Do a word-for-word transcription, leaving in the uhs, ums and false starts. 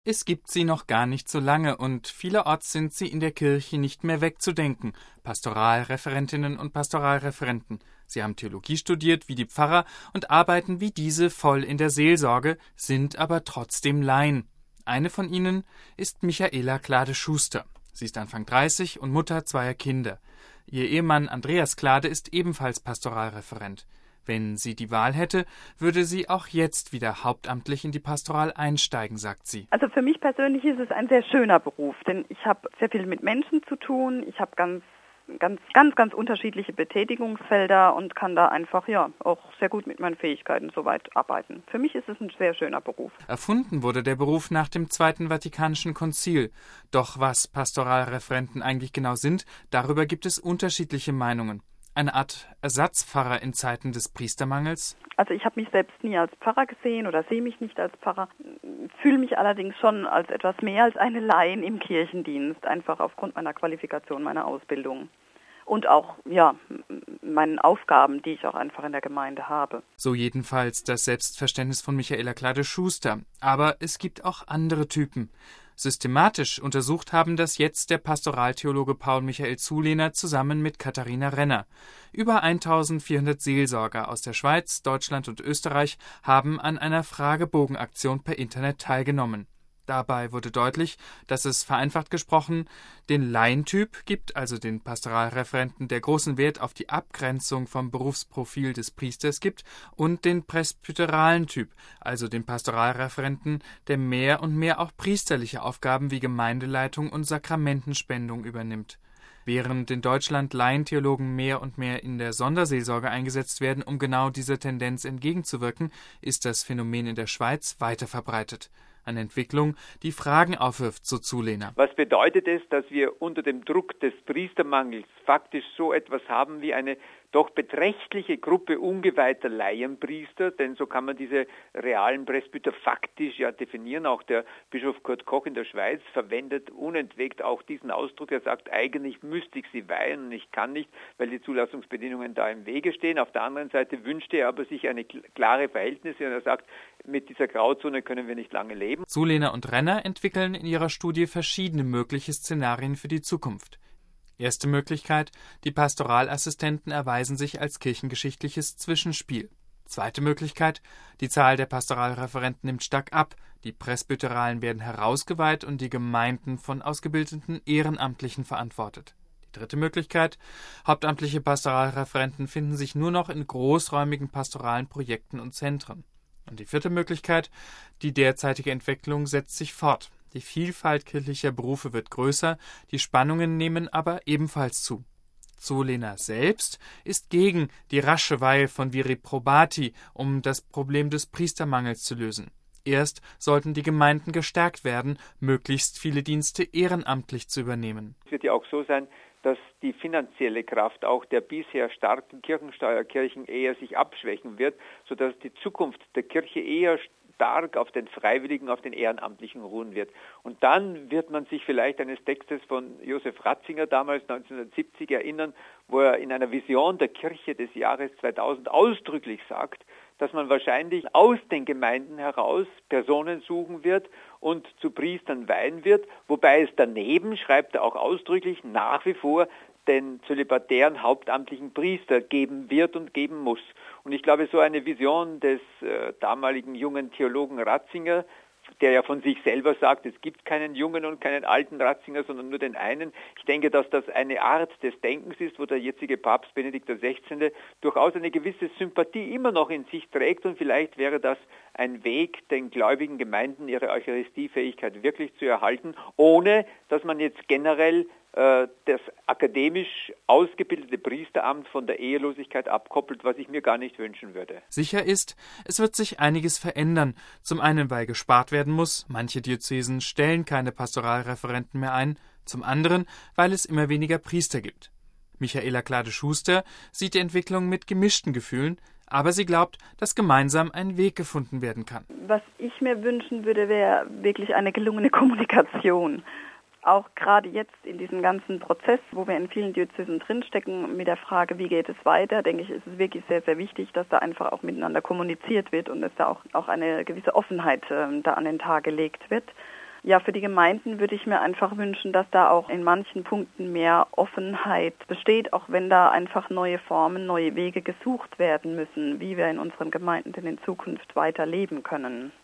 Es gibt sie noch gar nicht so lange und vielerorts sind sie in der Kirche nicht mehr wegzudenken. Pastoralreferentinnen und Pastoralreferenten. Sie haben Theologie studiert wie die Pfarrer und arbeiten wie diese voll in der Seelsorge, sind aber trotzdem Laien. Eine von ihnen ist Michaela Klade-Schuster. Sie ist Anfang dreißig und Mutter zweier Kinder. Ihr Ehemann Andreas Klade ist ebenfalls Pastoralreferent. Wenn sie die Wahl hätte, würde sie auch jetzt wieder hauptamtlich in die Pastoral einsteigen, sagt sie. Also für mich persönlich ist es ein sehr schöner Beruf, denn ich habe sehr viel mit Menschen zu tun. Ich habe ganz, ganz, ganz, ganz unterschiedliche Betätigungsfelder und kann da einfach ja auch sehr gut mit meinen Fähigkeiten soweit arbeiten. Für mich ist es ein sehr schöner Beruf. Erfunden wurde der Beruf nach dem Zweiten Vatikanischen Konzil. Doch was Pastoralreferenten eigentlich genau sind, darüber gibt es unterschiedliche Meinungen. Eine Art Ersatzpfarrer in Zeiten des Priestermangels? Also ich habe mich selbst nie als Pfarrer gesehen oder sehe mich nicht als Pfarrer, fühle mich allerdings schon als etwas mehr als eine Laien im Kirchendienst, einfach aufgrund meiner Qualifikation, meiner Ausbildung und auch ja meinen Aufgaben, die ich auch einfach in der Gemeinde habe. So jedenfalls das Selbstverständnis von Michaela Klade-Schuster. Aber es gibt auch andere Typen. Systematisch untersucht haben das jetzt der Pastoraltheologe Paul Michael Zulehner zusammen mit Katharina Renner. Über eintausendvierhundert Seelsorger aus der Schweiz, Deutschland und Österreich haben an einer Fragebogenaktion per Internet teilgenommen. Dabei wurde deutlich, dass es vereinfacht gesprochen den Laientyp gibt, also den Pastoralreferenten, der großen Wert auf die Abgrenzung vom Berufsprofil des Priesters gibt, und den presbyteralen Typ, also den Pastoralreferenten, der mehr und mehr auch priesterliche Aufgaben wie Gemeindeleitung und Sakramentenspendung übernimmt. Während in Deutschland Laientheologen mehr und mehr in der Sonderseelsorge eingesetzt werden, um genau dieser Tendenz entgegenzuwirken, ist das Phänomen in der Schweiz weiter verbreitet. Eine Entwicklung, die Fragen aufwirft, so Zulehner. Was bedeutet es, dass wir unter dem Druck des Priestermangels faktisch so etwas haben wie eine doch beträchtliche Gruppe ungeweihter Laienpriester, denn so kann man diese realen Presbyter faktisch ja definieren. Auch der Bischof Kurt Koch in der Schweiz verwendet unentwegt auch diesen Ausdruck. Er sagt, eigentlich müsste ich sie weihen und ich kann nicht, weil die Zulassungsbedingungen da im Wege stehen. Auf der anderen Seite wünschte er aber sich eine klare Verhältnisse und er sagt, mit dieser Grauzone können wir nicht lange leben. Zulehner und Renner entwickeln in ihrer Studie verschiedene mögliche Szenarien für die Zukunft. Erste Möglichkeit: Die Pastoralassistenten erweisen sich als kirchengeschichtliches Zwischenspiel. Zweite Möglichkeit: Die Zahl der Pastoralreferenten nimmt stark ab, die Presbyteralen werden herausgeweiht und die Gemeinden von ausgebildeten Ehrenamtlichen verantwortet. Die dritte Möglichkeit: Hauptamtliche Pastoralreferenten finden sich nur noch in großräumigen pastoralen Projekten und Zentren. Und die vierte Möglichkeit: Die derzeitige Entwicklung setzt sich fort. Die Vielfalt kirchlicher Berufe wird größer, die Spannungen nehmen aber ebenfalls zu. Zulehner selbst ist gegen die rasche Weihe von Viri probati, um das Problem des Priestermangels zu lösen. Erst sollten die Gemeinden gestärkt werden, möglichst viele Dienste ehrenamtlich zu übernehmen. Es wird ja auch so sein, dass die finanzielle Kraft auch der bisher starken Kirchensteuerkirchen eher sich abschwächen wird, sodass die Zukunft der Kirche eher stark auf den Freiwilligen, auf den Ehrenamtlichen ruhen wird. Und dann wird man sich vielleicht eines Textes von Josef Ratzinger damals neunzehnhundertsiebzig erinnern, wo er in einer Vision der Kirche des Jahres zweitausend ausdrücklich sagt, dass man wahrscheinlich aus den Gemeinden heraus Personen suchen wird und zu Priestern weihen wird, wobei es daneben, schreibt er auch ausdrücklich, nach wie vor den zölibatären hauptamtlichen Priester geben wird und geben muss. Und ich glaube, so eine Vision des äh, damaligen jungen Theologen Ratzinger, der ja von sich selber sagt, es gibt keinen jungen und keinen alten Ratzinger, sondern nur den einen. Ich denke, dass das eine Art des Denkens ist, wo der jetzige Papst Benedikt der Sechzehnte durchaus eine gewisse Sympathie immer noch in sich trägt und vielleicht wäre das ein Weg, den gläubigen Gemeinden ihre Eucharistiefähigkeit wirklich zu erhalten, ohne dass man jetzt generell äh, das akademisch ausgebildete Priesteramt von der Ehelosigkeit abkoppelt, was ich mir gar nicht wünschen würde. Sicher ist, es wird sich einiges verändern. Zum einen, weil gespart werden muss, manche Diözesen stellen keine Pastoralreferenten mehr ein, zum anderen, weil es immer weniger Priester gibt. Michaela Klade-Schuster sieht die Entwicklung mit gemischten Gefühlen, aber sie glaubt, dass gemeinsam ein Weg gefunden werden kann. Was ich mir wünschen würde, wäre wirklich eine gelungene Kommunikation. Auch gerade jetzt in diesem ganzen Prozess, wo wir in vielen Diözesen drinstecken, mit der Frage, wie geht es weiter, denke ich, ist es wirklich sehr, sehr wichtig, dass da einfach auch miteinander kommuniziert wird und dass da auch, auch eine gewisse Offenheit äh, da an den Tag gelegt wird. Ja, für die Gemeinden würde ich mir einfach wünschen, dass da auch in manchen Punkten mehr Offenheit besteht, auch wenn da einfach neue Formen, neue Wege gesucht werden müssen, wie wir in unseren Gemeinden denn in Zukunft weiter leben können.